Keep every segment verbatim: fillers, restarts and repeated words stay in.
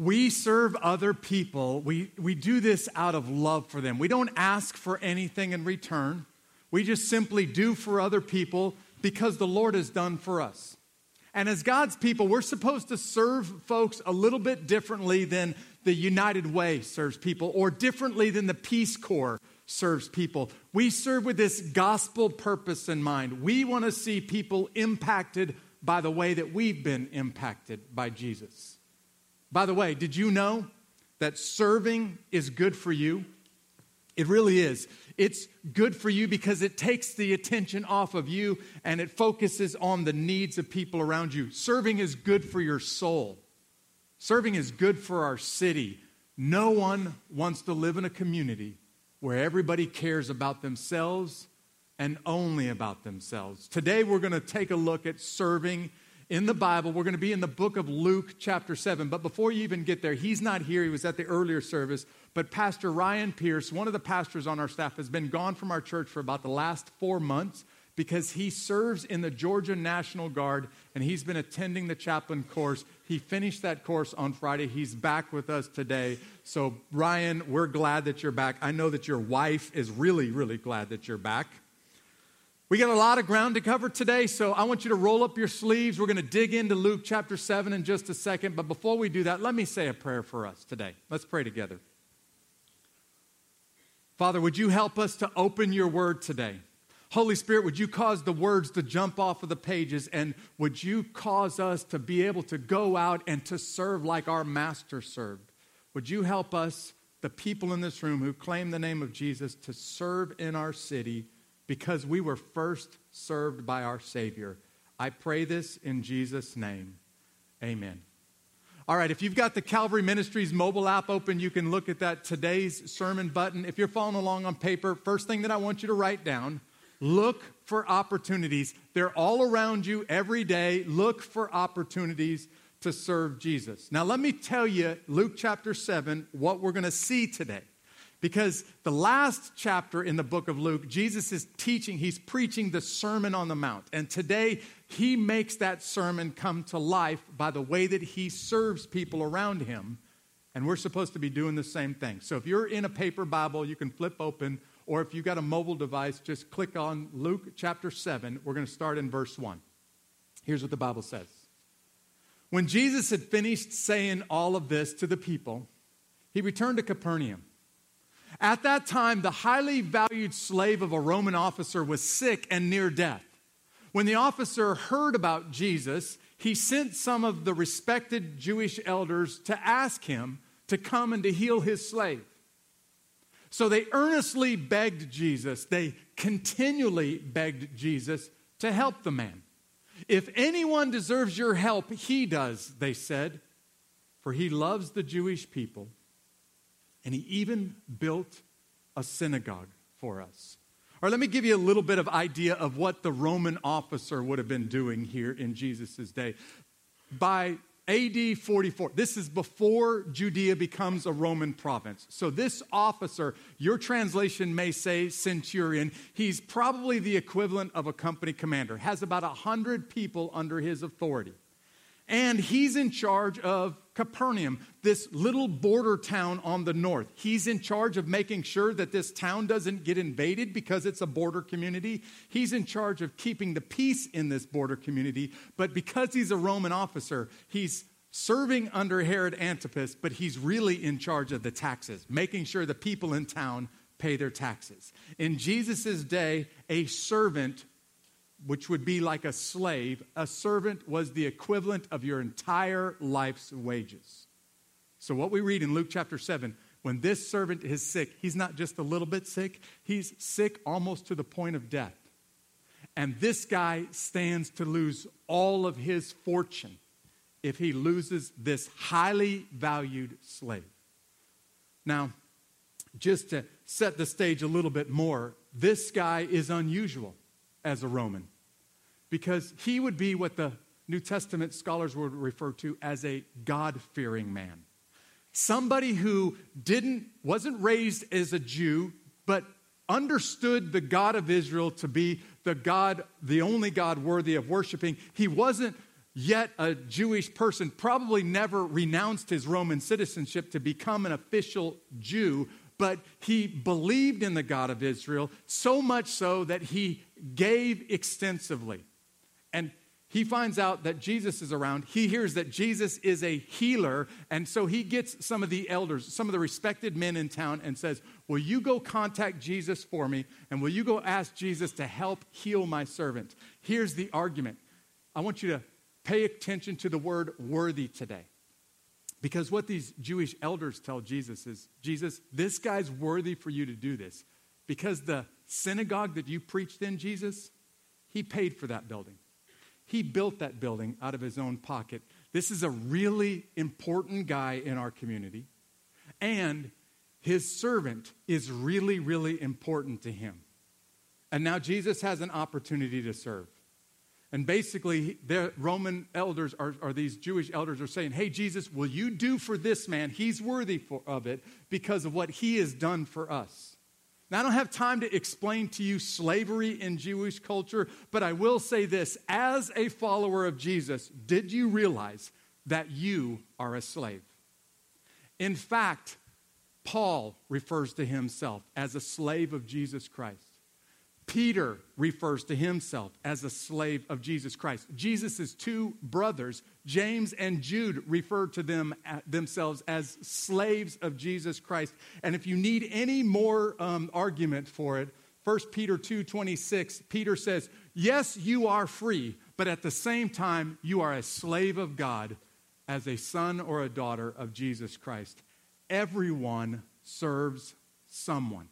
we serve other people. We, we do this out of love for them. We don't ask for anything in return. We just simply do for other people because the Lord has done for us. And as God's people, we're supposed to serve folks a little bit differently than the United Way serves people, or differently than the Peace Corps serves people. We serve with this gospel purpose in mind. We want to see people impacted by the way that we've been impacted by Jesus. By the way, did you know that serving is good for you? It really is. It's good for you because it takes the attention off of you and it focuses on the needs of people around you. Serving is good for your soul. Serving is good for our city. No one wants to live in a community where everybody cares about themselves and only about themselves. Today we're going to take a look at serving in the Bible. We're going to be in the book of Luke chapter seven. But before you even get there, he's not here. He was at the earlier service. But Pastor Ryan Pierce, one of the pastors on our staff, has been gone from our church for about the last four months because he serves in the Georgia National Guard and he's been attending the chaplain course. He finished that course on Friday. He's back with us today. So Ryan, we're glad that you're back. I know that your wife is really, really glad that you're back. We got a lot of ground to cover today, so I want you to roll up your sleeves. We're going to dig into Luke chapter seven in just a second. But before we do that, let me say a prayer for us today. Let's pray together. Father, would you help us to open your word today? Holy Spirit, would you cause the words to jump off of the pages, and would you cause us to be able to go out and to serve like our master served? Would you help us, the people in this room who claim the name of Jesus, to serve in our city because we were first served by our Savior. I pray this in Jesus' name. Amen. All right, if you've got the Calvary Ministries mobile app open, you can look at that today's sermon button. If you're following along on paper, first thing that I want you to write down, look for opportunities. They're all around you every day. Look for opportunities to serve Jesus. Now, let me tell you, Luke chapter seven, what we're going to see today. Because the last chapter in the book of Luke, Jesus is teaching, he's preaching the Sermon on the Mount. And today, he makes that sermon come to life by the way that he serves people around him. And we're supposed to be doing the same thing. So if you're in a paper Bible, you can flip open. Or if you've got a mobile device, just click on Luke chapter seven. We're going to start in verse one. Here's what the Bible says. When Jesus had finished saying all of this to the people, he returned to Capernaum. At that time, the highly valued slave of a Roman officer was sick and near death. When the officer heard about Jesus, he sent some of the respected Jewish elders to ask him to come and to heal his slave. So they earnestly begged Jesus, they continually begged Jesus to help the man. If anyone deserves your help, he does, they said, for he loves the Jewish people. And he even built a synagogue for us. Or let me give you a little bit of idea of what the Roman officer would have been doing here in Jesus' day. By A D forty-four, this is before Judea becomes a Roman province. So this officer, your translation may say centurion, he's probably the equivalent of a company commander, has about one hundred people under his authority. And he's in charge of Capernaum, this little border town on the north. He's in charge of making sure that this town doesn't get invaded because it's a border community. He's in charge of keeping the peace in this border community. But because he's a Roman officer, he's serving under Herod Antipas, but he's really in charge of the taxes, making sure the people in town pay their taxes. In Jesus' day, a servant, which would be like a slave, a servant was the equivalent of your entire life's wages. So what we read in Luke chapter seven, when this servant is sick, he's not just a little bit sick, he's sick almost to the point of death. And this guy stands to lose all of his fortune if he loses this highly valued slave. Now, just to set the stage a little bit more, this guy is unusual as a Roman, because he would be what the New Testament scholars would refer to as a God-fearing man. Somebody who didn't, wasn't raised as a Jew, but understood the God of Israel to be the God, the only God worthy of worshiping. He wasn't yet a Jewish person, probably never renounced his Roman citizenship to become an official Jew, but he believed in the God of Israel, so much so that he gave extensively. And he finds out that Jesus is around. He hears that Jesus is a healer, and so he gets some of the elders, some of the respected men in town, and says, will you go contact Jesus for me, and will you go ask Jesus to help heal my servant? Here's the argument. I want you to pay attention to the word worthy today. Because what these Jewish elders tell Jesus is, Jesus, this guy's worthy for you to do this. Because the synagogue that you preached in, Jesus, he paid for that building. He built that building out of his own pocket. This is a really important guy in our community. And his servant is really, really important to him. And now Jesus has an opportunity to serve. And basically, the Roman elders, are, or these Jewish elders are saying, hey, Jesus, will you do for this man? He's worthy for, of it because of what he has done for us. Now, I don't have time to explain to you slavery in Jewish culture, but I will say this. As a follower of Jesus, did you realize that you are a slave? In fact, Paul refers to himself as a slave of Jesus Christ. Peter refers to himself as a slave of Jesus Christ. Jesus' two brothers, James and Jude, refer to them themselves as slaves of Jesus Christ. And if you need any more um, argument for it, First Peter two twenty-six, Peter says, yes, you are free, but at the same time, you are a slave of God as a son or a daughter of Jesus Christ. Everyone serves someone.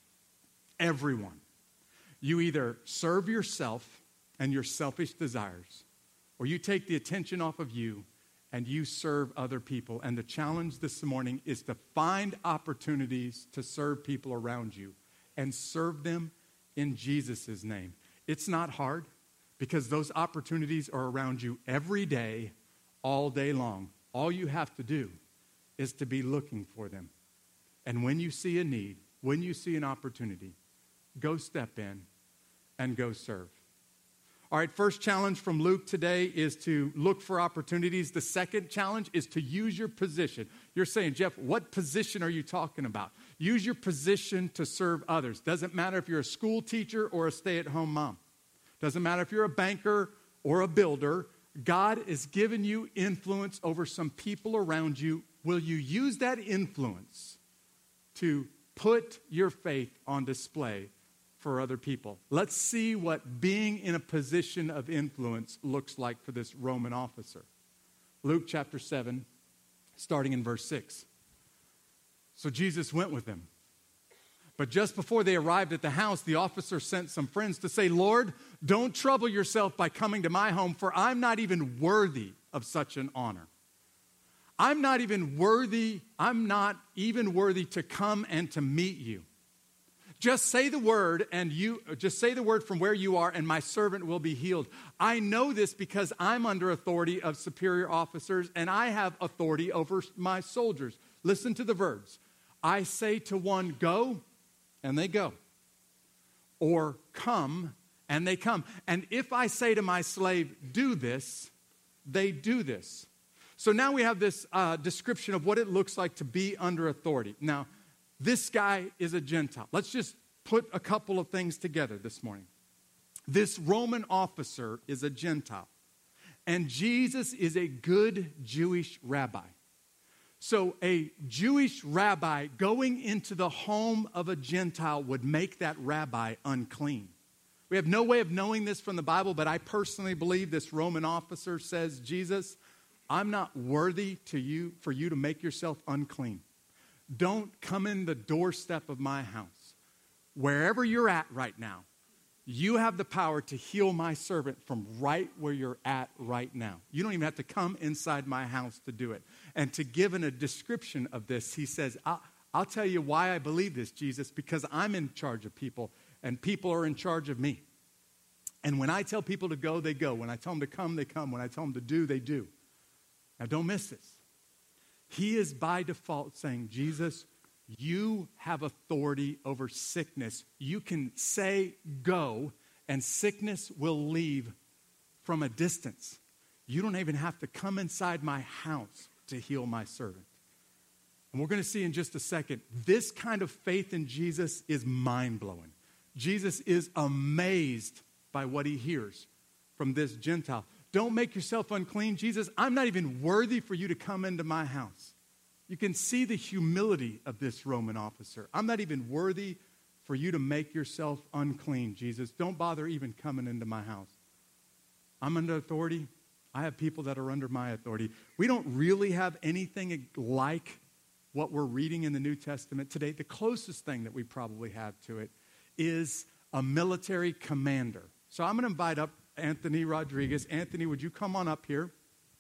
Everyone. You either serve yourself and your selfish desires, or you take the attention off of you and you serve other people. And the challenge this morning is to find opportunities to serve people around you and serve them in Jesus' name. It's not hard because those opportunities are around you every day, all day long. All you have to do is to be looking for them. And when you see a need, when you see an opportunity, go step in and go serve. All right, first challenge from Luke today is to look for opportunities. The second challenge is to use your position. You're saying, Jeff, what position are you talking about? Use your position to serve others. Doesn't matter if you're a school teacher or a stay-at-home mom. Doesn't matter if you're a banker or a builder. God has given you influence over some people around you. Will you use that influence to put your faith on display for other people? Let's see what being in a position of influence looks like for this Roman officer. Luke chapter seven, starting in verse six. So Jesus went with them. But just before they arrived at the house, the officer sent some friends to say, Lord, don't trouble yourself by coming to my home, for I'm not even worthy of such an honor. I'm not even worthy, I'm not even worthy to come and to meet you. Just say the word and you just say the word from where you are and my servant will be healed. I know this because I'm under authority of superior officers and I have authority over my soldiers. Listen to the verbs. I say to one, go, and they go. Or come, and they come. And if I say to my slave, do this, they do this. So now we have this uh, description of what it looks like to be under authority. Now, this guy is a Gentile. Let's just put a couple of things together this morning. This Roman officer is a Gentile, and Jesus is a good Jewish rabbi. So a Jewish rabbi going into the home of a Gentile would make that rabbi unclean. We have no way of knowing this from the Bible, but I personally believe this Roman officer says, Jesus, I'm not worthy to you for you to make yourself unclean. Don't come in the doorstep of my house. Wherever you're at right now, you have the power to heal my servant from right where you're at right now. You don't even have to come inside my house to do it. And to give in a description of this, he says, I'll, I'll tell you why I believe this, Jesus, because I'm in charge of people and people are in charge of me. And when I tell people to go, they go. When I tell them to come, they come. When I tell them to do, they do. Now, don't miss this. He is by default saying, Jesus, you have authority over sickness. You can say go, and sickness will leave from a distance. You don't even have to come inside my house to heal my servant. And we're going to see in just a second, this kind of faith in Jesus is mind-blowing. Jesus is amazed by what he hears from this Gentile. Don't make yourself unclean. Jesus, I'm not even worthy for you to come into my house. You can see the humility of this Roman officer. I'm not even worthy for you to make yourself unclean, Jesus. Don't bother even coming into my house. I'm under authority. I have people that are under my authority. We don't really have anything like what we're reading in the New Testament today. The closest thing that we probably have to it is a military commander. So I'm going to invite up Anthony Rodriguez. Anthony, would you come on up here?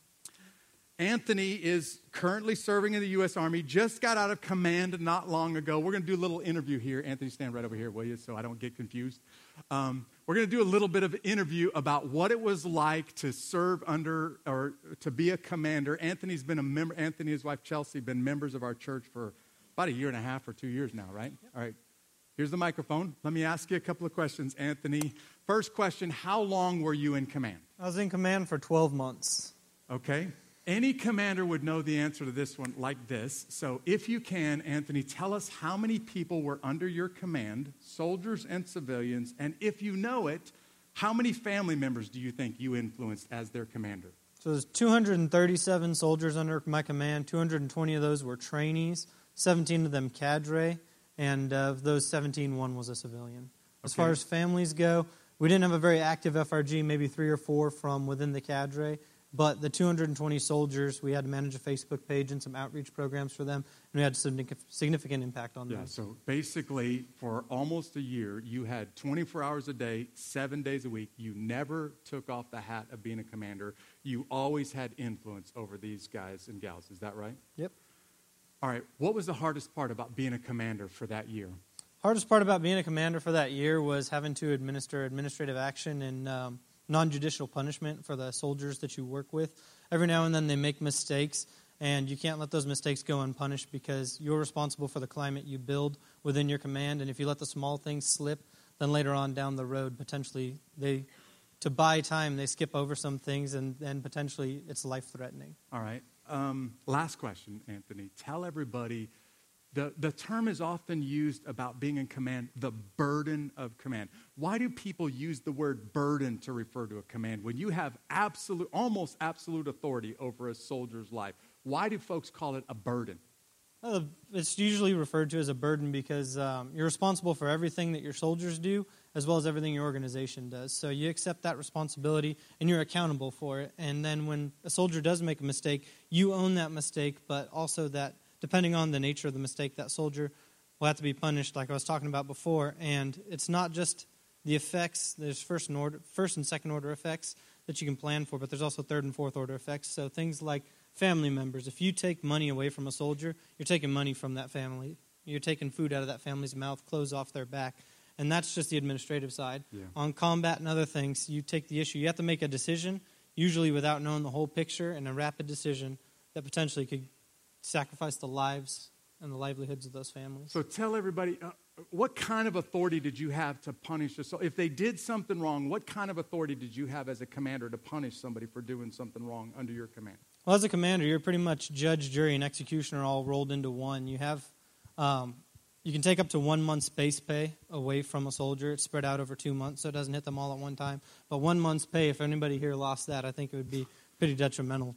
Anthony is currently serving in the U S Army, just got out of command not long ago. We're going to do a little interview here. Anthony, stand right over here, will you, so I don't get confused. Um, we're going to do a little bit of interview about what it was like to serve under or to be a commander. Anthony's been a member, Anthony and his wife Chelsea have been members of our church for about a year and a half or two years now, right? Yep. All right. Here's the microphone. Let me ask you a couple of questions, Anthony. First question, how long were you in command? I was in command for twelve months. Okay. Any commander would know the answer to this one like this. So if you can, Anthony, tell us how many people were under your command, soldiers and civilians, and if you know it, how many family members do you think you influenced as their commander? So there's two hundred thirty-seven soldiers under my command. two hundred twenty of those were trainees, seventeen of them cadre, and of those seventeen, one was a civilian. As Okay. far as families go, we didn't have a very active F R G, maybe three or four from within the cadre. But the two hundred twenty soldiers, we had to manage a Facebook page and some outreach programs for them, and we had significant impact on Yeah, those. so basically for almost a year, you had twenty-four hours a day, seven days a week. You never took off the hat of being a commander. You always had influence over these guys and gals. Is that right? Yep. All right, what was the hardest part about being a commander for that year? Hardest part about being a commander for that year was having to administer administrative action and um, non-judicial punishment for the soldiers that you work with. Every now and then they make mistakes, and you can't let those mistakes go unpunished because you're responsible for the climate you build within your command. And if you let the small things slip, then later on down the road, potentially they, to buy time, they skip over some things, and then potentially it's life-threatening. All right. Um, last question, Anthony. Tell everybody, the, the term is often used about being in command, the burden of command. Why do people use the word burden to refer to a command when you have absolute, almost absolute authority over a soldier's life? Why do folks call it a burden? Uh, it's usually referred to as a burden because um, you're responsible for everything that your soldiers do as well as everything your organization does. So you accept that responsibility and you're accountable for it. And then when a soldier does make a mistake, you own that mistake, but also that depending on the nature of the mistake, that soldier will have to be punished like I was talking about before. And it's not just the effects. There's first and, order, first and second order effects that you can plan for, but there's also third and fourth order effects. So things like family members. If you take money away from a soldier, you're taking money from that family. You're taking food out of that family's mouth, clothes off their back. And that's just the administrative side. Yeah. On combat and other things, you take the issue. You have to make a decision, usually without knowing the whole picture, and a rapid decision that potentially could sacrifice the lives and the livelihoods of those families. So tell everybody, uh, what kind of authority did you have to punish a soldier? If they did something wrong, what kind of authority did you have as a commander to punish somebody for doing something wrong under your command? Well, as a commander, you're pretty much judge, jury, and executioner all rolled into one. You have, um, you can take up to one month's base pay away from a soldier. It's spread out over two months, so it doesn't hit them all at one time. But one month's pay, if anybody here lost that, I think it would be pretty detrimental.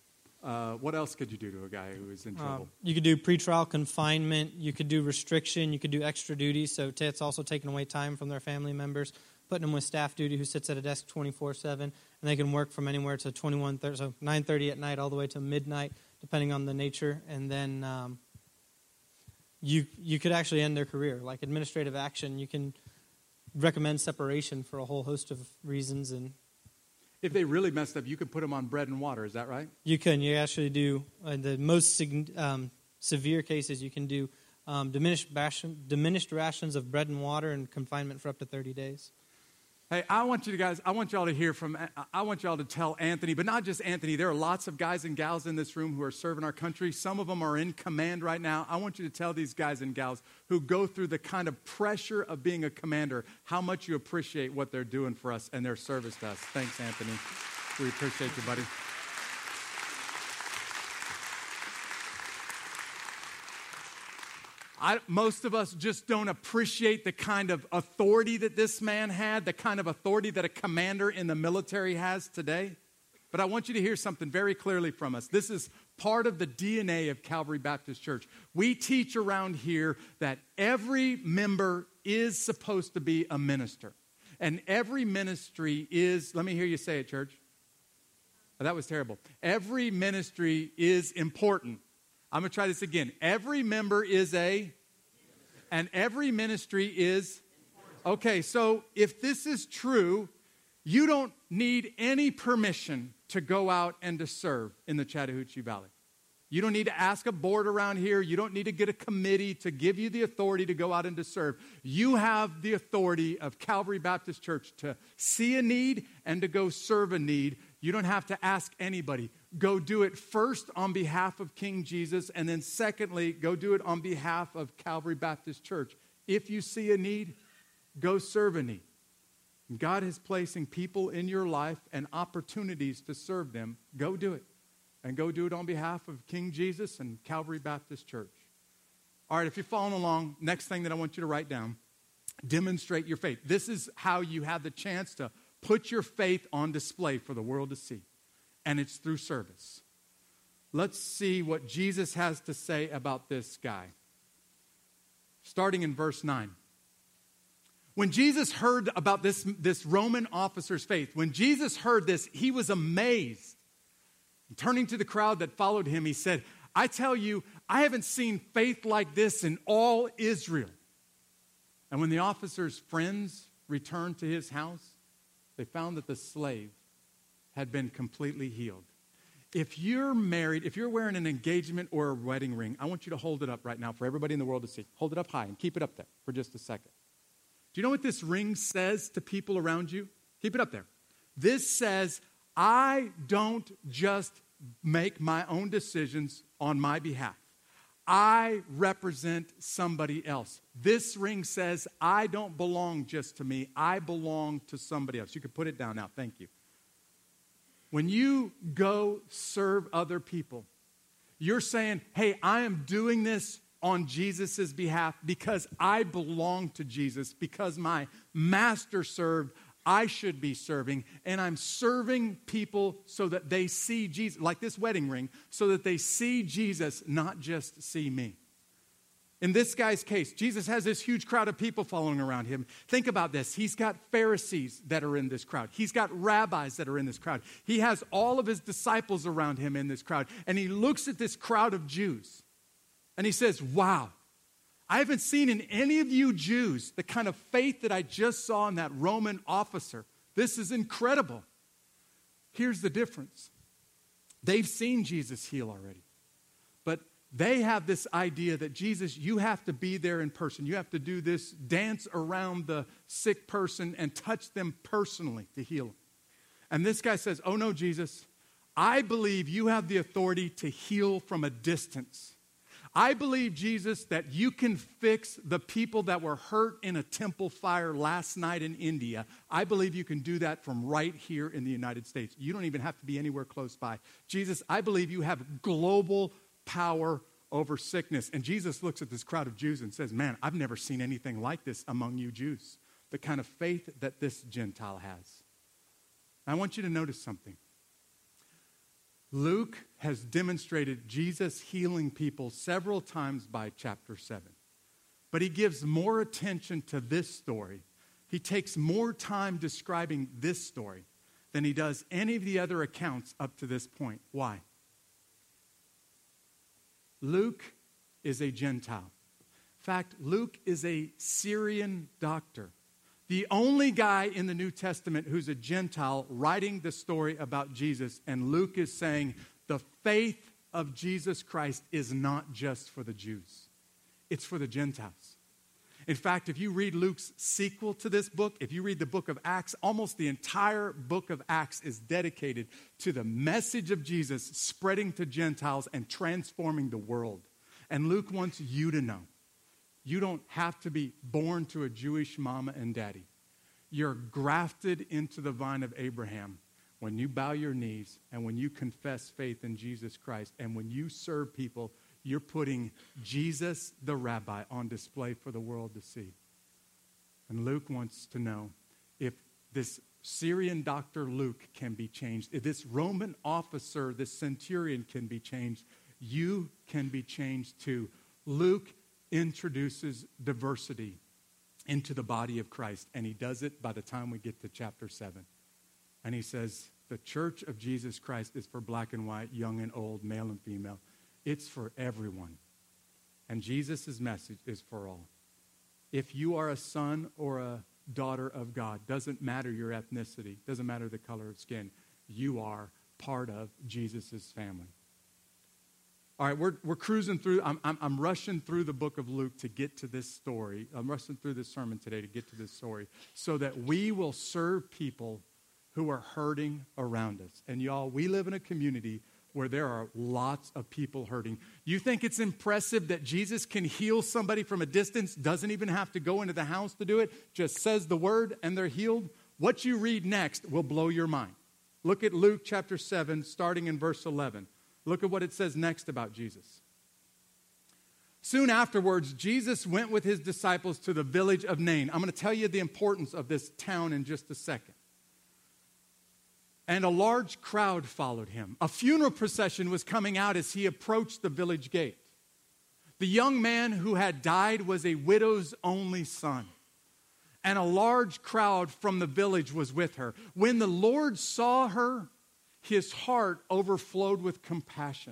Uh, what else could you do to a guy who is in trouble? Um, you could do pretrial confinement. You could do restriction. You could do extra duty. So t- it's also taking away time from their family members, putting them with staff duty who sits at a desk twenty-four seven, and they can work from anywhere to twenty-one thirty, so nine thirty at night all the way to midnight, depending on the nature. And then um, you you could actually end their career. Like administrative action, you can recommend separation for a whole host of reasons. And If they really messed up, you could put them on bread and water. Is that right? you can. You actually do uh, the most sig- um, severe cases. You can do um, diminished, ration, diminished rations of bread and water and confinement for up to thirty days. Hey, I want you guys, I want y'all to hear from, I want y'all to tell Anthony, but not just Anthony. There are lots of guys and gals in this room who are serving our country. Some of them are in command right now. I want you to tell these guys and gals who go through the kind of pressure of being a commander how much you appreciate what they're doing for us and their service to us. Thanks, Anthony. We appreciate you, buddy. I, most of us just don't appreciate the kind of authority that this man had, the kind of authority that a commander in the military has today. But I want you to hear something very clearly from us. This is part of the D N A of Calvary Baptist Church. We teach around here that every member is supposed to be a minister. And every ministry is, let me hear you say it, church. Oh, that was terrible. Every ministry is important. I'm going to try this again. Every member is a, and every ministry is, okay, so if this is true, you don't need any permission to go out and to serve in the Chattahoochee Valley. You don't need to ask a board around here. You don't need to get a committee to give you the authority to go out and to serve. You have the authority of Calvary Baptist Church to see a need and to go serve a need. You don't have to ask anybody. Go do it first on behalf of King Jesus, and then secondly, go do it on behalf of Calvary Baptist Church. If you see a need, go serve a need. God is placing people in your life and opportunities to serve them. Go do it. And go do it on behalf of King Jesus and Calvary Baptist Church. All right, if you're following along, next thing that I want you to write down, demonstrate your faith. This is how you have the chance to put your faith on display for the world to see. And it's through service. Let's see what Jesus has to say about this guy. Starting in verse nine. When Jesus heard about this, this Roman officer's faith, when Jesus heard this, he was amazed. Turning to the crowd that followed him, he said, I tell you, I haven't seen faith like this in all Israel. And when the officer's friends returned to his house, they found that the slave had been completely healed. If you're married, if you're wearing an engagement or a wedding ring, I want you to hold it up right now for everybody in the world to see. Hold it up high and keep it up there for just a second. Do you know what this ring says to people around you? Keep it up there. This says, I don't just make my own decisions on my behalf. I represent somebody else. This ring says, I don't belong just to me. I belong to somebody else. You can put it down now. Thank you. When you go serve other people, you're saying, hey, I am doing this on Jesus' behalf because I belong to Jesus, because my master served, I should be serving, and I'm serving people so that they see Jesus, like this wedding ring, so that they see Jesus, not just see me. In this guy's case, Jesus has this huge crowd of people following around him. Think about this. He's got Pharisees that are in this crowd. He's got rabbis that are in this crowd. He has all of his disciples around him in this crowd. And he looks at this crowd of Jews, and he says, wow, I haven't seen in any of you Jews the kind of faith that I just saw in that Roman officer. This is incredible. Here's the difference. They've seen Jesus heal already. But they have this idea that Jesus, you have to be there in person. You have to do this dance around the sick person and touch them personally to heal them. And this guy says, oh no, Jesus, I believe you have the authority to heal from a distance. I believe, Jesus, that you can fix the people that were hurt in a temple fire last night in India. I believe you can do that from right here in the United States. You don't even have to be anywhere close by. Jesus, I believe you have global power over sickness. And Jesus looks at this crowd of Jews and says, man, I've never seen anything like this among you Jews. The kind of faith that this Gentile has. I want you to notice something. Luke has demonstrated Jesus healing people several times by chapter seven. But he gives more attention to this story. He takes more time describing this story than he does any of the other accounts up to this point. Why? Luke is a Gentile. In fact, Luke is a Syrian doctor. The only guy in the New Testament who's a Gentile writing the story about Jesus, and Luke is saying the faith of Jesus Christ is not just for the Jews. It's for the Gentiles. In fact, if you read Luke's sequel to this book, if you read the book of Acts, almost the entire book of Acts is dedicated to the message of Jesus spreading to Gentiles and transforming the world. And Luke wants you to know, you don't have to be born to a Jewish mama and daddy. You're grafted into the vine of Abraham, when you bow your knees and when you confess faith in Jesus Christ and when you serve people, you're putting Jesus, the rabbi, on display for the world to see. And Luke wants to know if this Syrian doctor Luke can be changed, if this Roman officer, this centurion can be changed, you can be changed too. Luke introduces diversity into the body of Christ, and he does it by the time we get to chapter seven. And he says, the church of Jesus Christ is for black and white, young and old, male and female. It's for everyone. And Jesus' message is for all. If you are a son or a daughter of God, doesn't matter your ethnicity, doesn't matter the color of skin, you are part of Jesus' family. All right, we're we're cruising through, I'm, I'm, I'm rushing through the book of Luke to get to this story. I'm rushing through this sermon today to get to this story so that we will serve people who are hurting around us. And y'all, we live in a community where there are lots of people hurting. You think it's impressive that Jesus can heal somebody from a distance, doesn't even have to go into the house to do it, just says the word and they're healed? What you read next will blow your mind. Look at Luke chapter seven, starting in verse eleven. Look at what it says next about Jesus. Soon afterwards, Jesus went with his disciples to the village of Nain. I'm going to tell you the importance of this town in just a second. And a large crowd followed him. A funeral procession was coming out as he approached the village gate. The young man who had died was a widow's only son. And a large crowd from the village was with her. When the Lord saw her, his heart overflowed with compassion.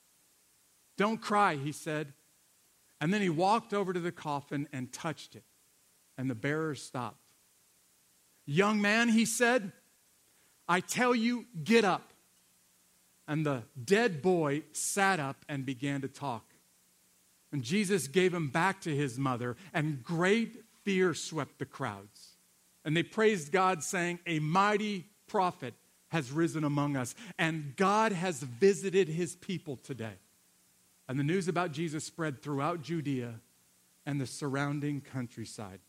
Don't cry, he said. And then he walked over to the coffin and touched it. And the bearers stopped. Young man, he said, I tell you, get up. And the dead boy sat up and began to talk. And Jesus gave him back to his mother, and great fear swept the crowds. And they praised God, saying, a mighty prophet has risen among us, and God has visited his people today. And the news about Jesus spread throughout Judea and the surrounding countryside.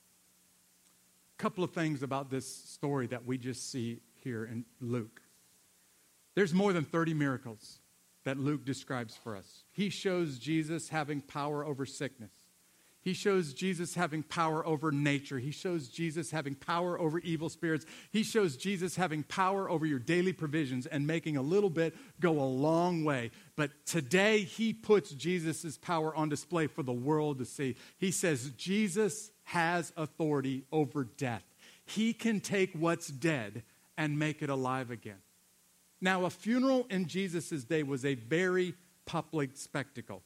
A couple of things about this story that we just see here in Luke. There's more than thirty miracles that Luke describes for us. He shows Jesus having power over sickness. He shows Jesus having power over nature. He shows Jesus having power over evil spirits. He shows Jesus having power over your daily provisions and making a little bit go a long way. But today, he puts Jesus' power on display for the world to see. He says Jesus has authority over death. He can take what's dead and make it alive again. Now, a funeral in Jesus' day was a very public spectacle.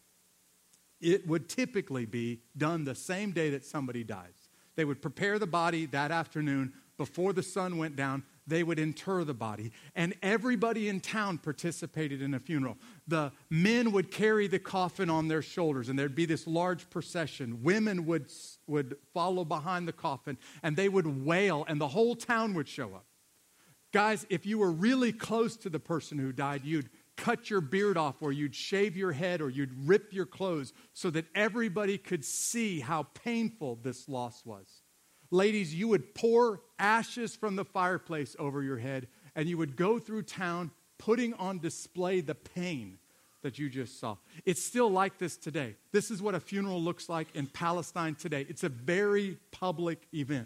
It would typically be done the same day that somebody dies. They would prepare the body that afternoon before the sun went down. They would inter the body. And everybody in town participated in a funeral. The men would carry the coffin on their shoulders, and there'd be this large procession. Women would, would follow behind the coffin, and they would wail, and the whole town would show up. Guys, if you were really close to the person who died, you'd cut your beard off, or you'd shave your head, or you'd rip your clothes so that everybody could see how painful this loss was. Ladies, you would pour ashes from the fireplace over your head, and you would go through town putting on display the pain that you just saw. It's still like this today. This is what a funeral looks like in Palestine today. It's a very public event.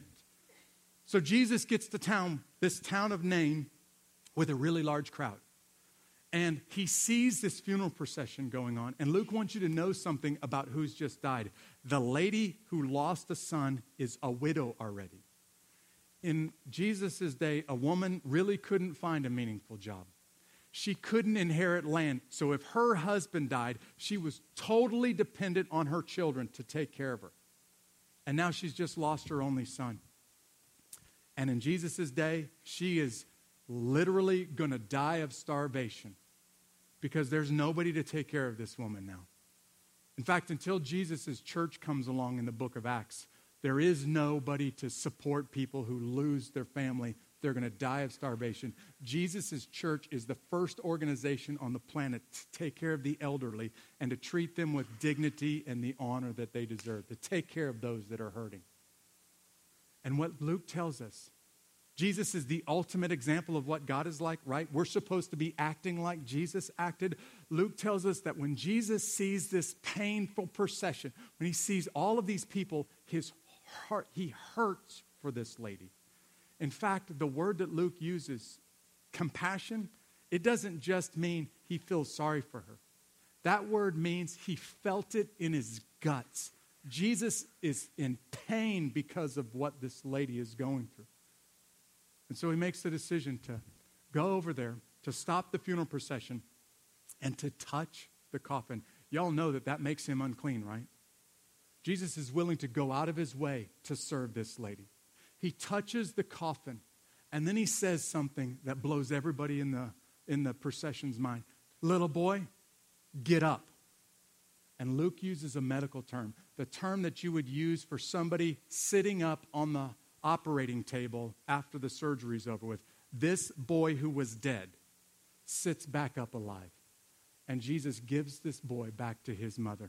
So Jesus gets to town, this town of Nain, with a really large crowd. And he sees this funeral procession going on. And Luke wants you to know something about who's just died. The lady who lost a son is a widow already. In Jesus' day, a woman really couldn't find a meaningful job. She couldn't inherit land. So if her husband died, she was totally dependent on her children to take care of her. And now she's just lost her only son. And in Jesus' day, she is literally going to die of starvation because there's nobody to take care of this woman now. In fact, until Jesus' church comes along in the book of Acts, there is nobody to support people who lose their family. They're going to die of starvation. Jesus' church is the first organization on the planet to take care of the elderly and to treat them with dignity and the honor that they deserve, to take care of those that are hurting. And what Luke tells us Jesus is the ultimate example of what God is like, right? We're supposed to be acting like Jesus acted. Luke tells us that when Jesus sees this painful procession, when he sees all of these people, his heart, he hurts for this lady. In fact, the word that Luke uses, compassion, it doesn't just mean he feels sorry for her. That word means he felt it in his guts. Jesus is in pain because of what this lady is going through. And so he makes the decision to go over there, to stop the funeral procession, and to touch the coffin. Y'all know that that makes him unclean, right? Jesus is willing to go out of his way to serve this lady. He touches the coffin, and then he says something that blows everybody in the, in the procession's mind. Little boy, get up. And Luke uses a medical term, the term that you would use for somebody sitting up on the operating table after the surgery is over with. This boy who was dead sits back up alive. And Jesus gives this boy back to his mother.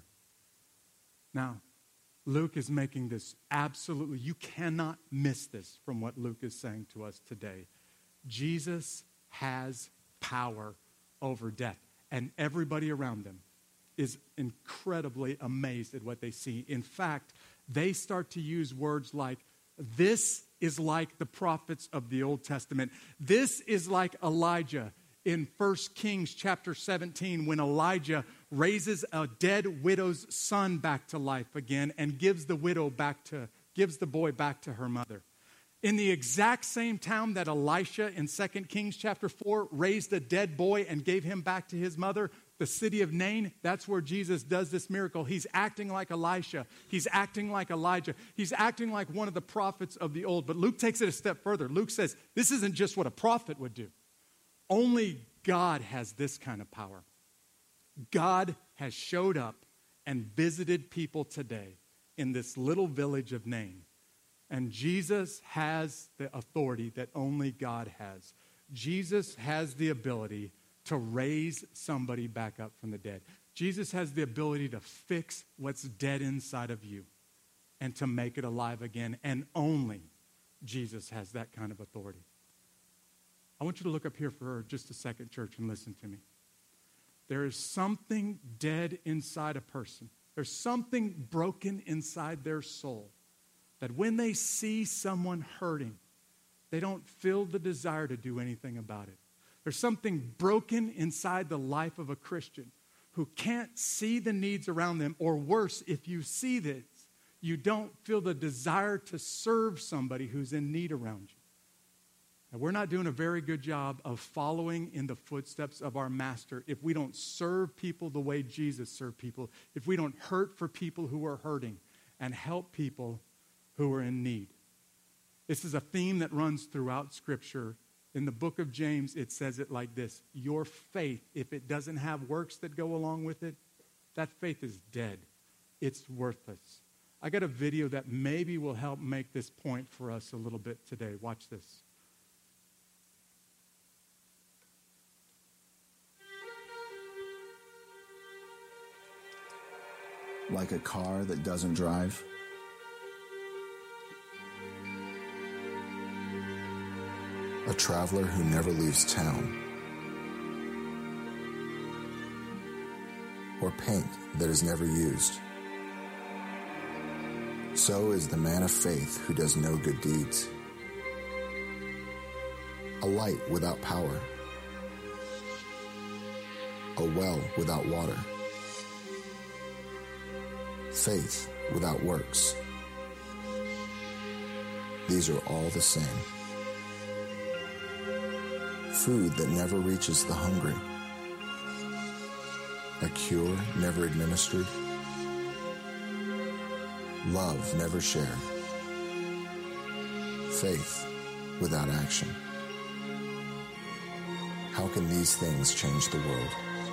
Now, Luke is making this absolutely, you cannot miss this from what Luke is saying to us today. Jesus has power over death. And everybody around them is incredibly amazed at what they see. In fact, they start to use words like, this is like the prophets of the Old Testament. This is like Elijah in First Kings chapter seventeen, when Elijah raises a dead widow's son back to life again and gives the widow back to, gives the boy back to her mother. In the exact same town that Elisha in Second Kings chapter four raised a dead boy and gave him back to his mother, the city of Nain, that's where Jesus does this miracle. He's acting like Elisha. He's acting like Elijah. He's acting like one of the prophets of the old. But Luke takes it a step further. Luke says, this isn't just what a prophet would do. Only God has this kind of power. God has showed up and visited people today in this little village of Nain. And Jesus has the authority that only God has. Jesus has the ability to raise somebody back up from the dead. Jesus has the ability to fix what's dead inside of you and to make it alive again. And only Jesus has that kind of authority. I want you to look up here for just a second, church, and listen to me. There is something dead inside a person. There's something broken inside their soul that when they see someone hurting, they don't feel the desire to do anything about it. There's something broken inside the life of a Christian who can't see the needs around them, or worse, if you see this, you don't feel the desire to serve somebody who's in need around you. And we're not doing a very good job of following in the footsteps of our master if we don't serve people the way Jesus served people, if we don't hurt for people who are hurting and help people who are in need. This is a theme that runs throughout Scripture. In the book of James, it says it like this: your faith, if it doesn't have works that go along with it, that faith is dead. It's worthless. I got a video that maybe will help make this point for us a little bit today. Watch this. Like a car that doesn't drive. A traveler who never leaves town. Or paint that is never used. So is the man of faith who does no good deeds. A light without power. A well without water. Faith without works. These are all the same. Food that never reaches the hungry. A cure never administered. Love never shared. Faith without action. How can these things change the world?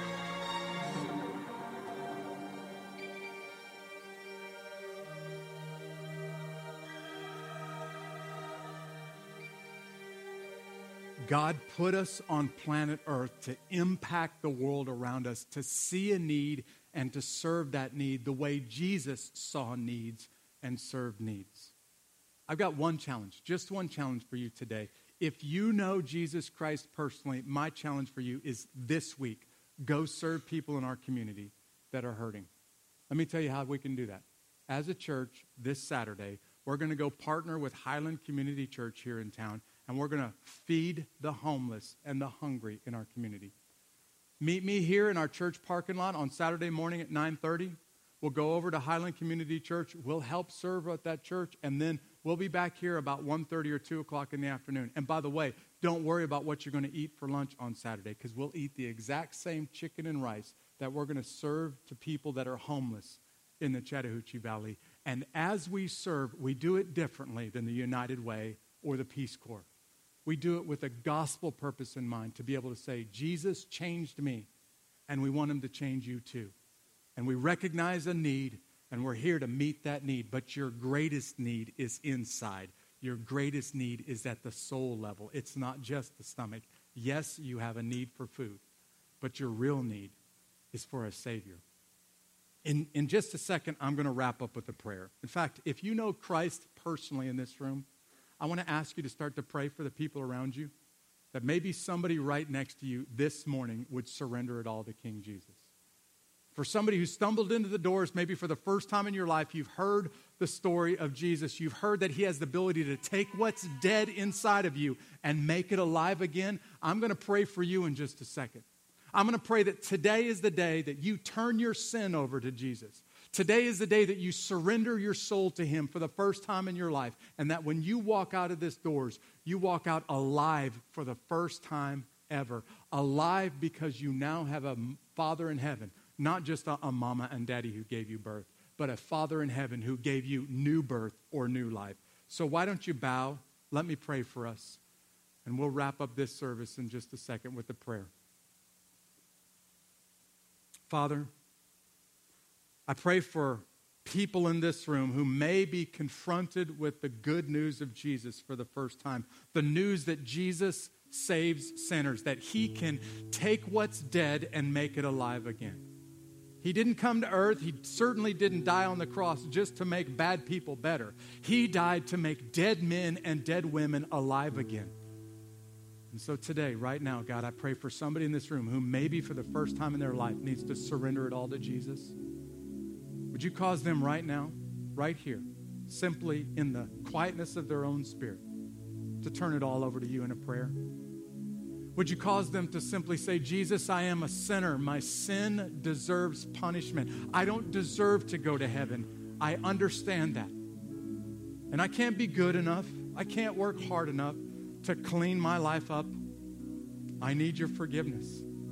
God put us on planet Earth to impact the world around us, to see a need and to serve that need the way Jesus saw needs and served needs. I've got one challenge, just one challenge for you today. If you know Jesus Christ personally, my challenge for you is this week, go serve people in our community that are hurting. Let me tell you how we can do that. As a church, this Saturday, we're going to go partner with Highland Community Church here in town, and we're going to feed the homeless and the hungry in our community. Meet me here in our church parking lot on Saturday morning at nine thirty. We'll go over to Highland Community Church. We'll help serve at that church, and then we'll be back here about one thirty or two o'clock in the afternoon. And by the way, don't worry about what you're going to eat for lunch on Saturday, because we'll eat the exact same chicken and rice that we're going to serve to people that are homeless in the Chattahoochee Valley. And as we serve, we do it differently than the United Way or the Peace Corps. We do it with a gospel purpose in mind, to be able to say, Jesus changed me, and we want him to change you too. And we recognize a need, and we're here to meet that need. But your greatest need is inside. Your greatest need is at the soul level. It's not just the stomach. Yes, you have a need for food, but your real need is for a Savior. In, in just a second, I'm going to wrap up with a prayer. In fact, if you know Christ personally in this room, I want to ask you to start to pray for the people around you, that maybe somebody right next to you this morning would surrender it all to King Jesus. For somebody who stumbled into the doors, maybe for the first time in your life, you've heard the story of Jesus. You've heard that he has the ability to take what's dead inside of you and make it alive again. I'm going to pray for you in just a second. I'm going to pray that today is the day that you turn your sin over to Jesus. Today is the day that you surrender your soul to him for the first time in your life, and that when you walk out of this doors, you walk out alive for the first time ever. Alive because you now have a Father in heaven. Not just a, a mama and daddy who gave you birth, but a Father in heaven who gave you new birth or new life. So why don't you bow? Let me pray for us. And we'll wrap up this service in just a second with a prayer. Father, I pray for people in this room who may be confronted with the good news of Jesus for the first time. The news that Jesus saves sinners, that he can take what's dead and make it alive again. He didn't come to earth. He certainly didn't die on the cross just to make bad people better. He died to make dead men and dead women alive again. And so today, right now, God, I pray for somebody in this room who maybe for the first time in their life needs to surrender it all to Jesus. Would you cause them right now, right here, simply in the quietness of their own spirit, to turn it all over to you in a prayer? Would you cause them to simply say, Jesus, I am a sinner. My sin deserves punishment. I don't deserve to go to heaven. I understand that. And I can't be good enough. I can't work hard enough to clean my life up. I need your forgiveness.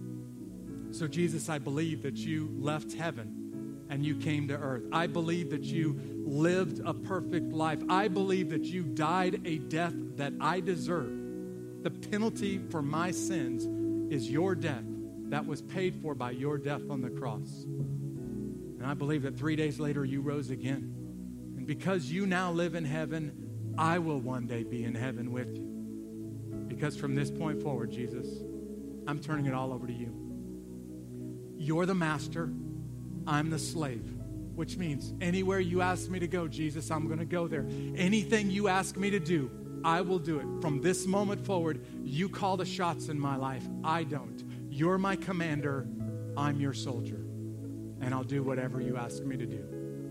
So Jesus, I believe that you left heaven and you came to earth. I believe that you lived a perfect life. I believe that you died a death that I deserve. The penalty for my sins is your death that was paid for by your death on the cross. And I believe that three days later you rose again. And because you now live in heaven, I will one day be in heaven with you. Because from this point forward, Jesus, I'm turning it all over to you. You're the master. I'm the slave. Which means anywhere you ask me to go, Jesus, I'm going to go there. Anything you ask me to do, I will do it. From this moment forward, you call the shots in my life. I don't. You're my commander. I'm your soldier. And I'll do whatever you ask me to do.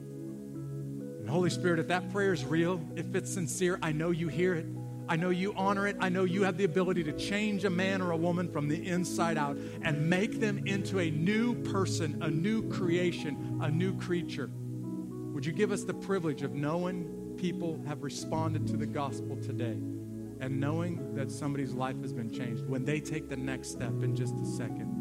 And Holy Spirit, if that prayer is real, if it's sincere, I know you hear it. I know you honor it. I know you have the ability to change a man or a woman from the inside out and make them into a new person, a new creation, a new creature. Would you give us the privilege of knowing people have responded to the gospel today and knowing that somebody's life has been changed when they take the next step in just a second.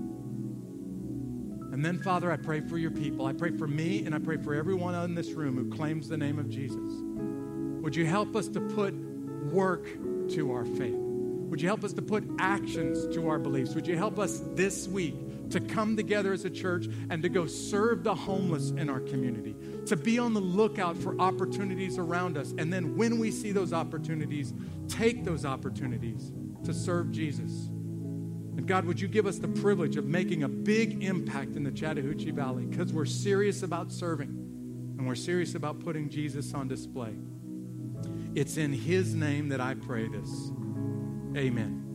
And then, Father, I pray for your people. I pray for me and I pray for everyone in this room who claims the name of Jesus. Would you help us to put work to our faith? Would you help us to put actions to our beliefs? Would you help us this week to come together as a church and to go serve the homeless in our community, to be on the lookout for opportunities around us, and then when we see those opportunities, take those opportunities to serve Jesus. And God, would you give us the privilege of making a big impact in the Chattahoochee Valley because we're serious about serving and we're serious about putting Jesus on display. It's in his name that I pray this. Amen.